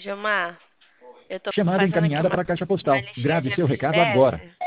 Gilmar, eu tô Chamada fazendo aqui encaminhada uma para a caixa uma postal. listinha de Grave seu recado agora. FGTS.